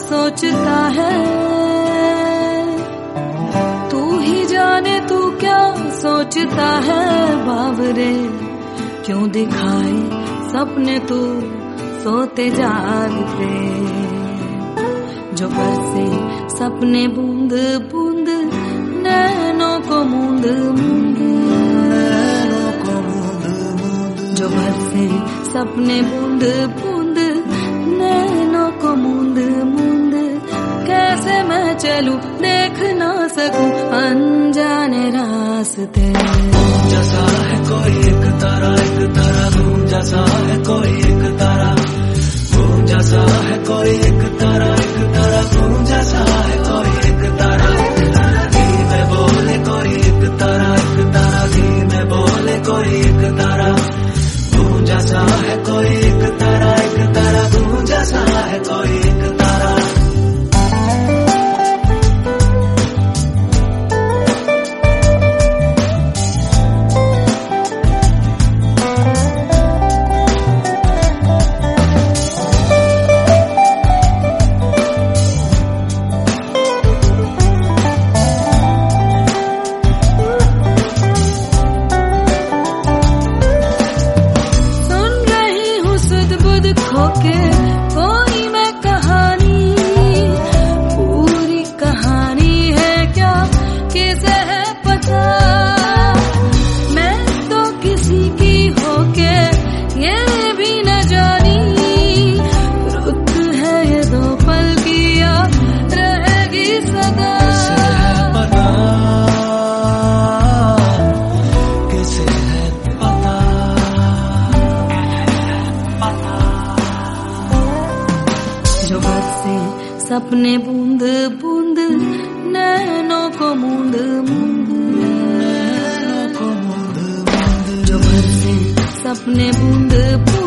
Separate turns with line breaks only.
सोचता है, तू ही जाने तू क्या सोचता है बावरे। क्यों दिखाए सपने तू सोते जागते, जो बरसे सपने बूंद बूंद नैनों को मूंद मूंद, जो बरसे सपने बूंद बूंद नैनों को मूंद मूंद। कैसे मैं चलूं देख ना सकूं अनजाने रास्ते।
जैसा है कोई एक तारा तू जैसा है कोई एक तारा, तू जैसा है कोई एक तारा तू जैसा है कोई एक तारा। धीमे बोले कोई एक तारा धीमे बोले कोई एक तारा, तू जैसा है कोई एक तारा तू जैसा है कोई एक तारा।
खोके कोई मैं कहानी, पूरी कहानी है क्या किसे है पता। मैं तो किसी की होके ये भी न जानी, रुत है ये दो पल की या रहेगी सदा।
किसे है पता,
जो बरसे सपने बूंद बूंद नैनों को मूंद मूंद, जो बरसे सपने बूंद बूंद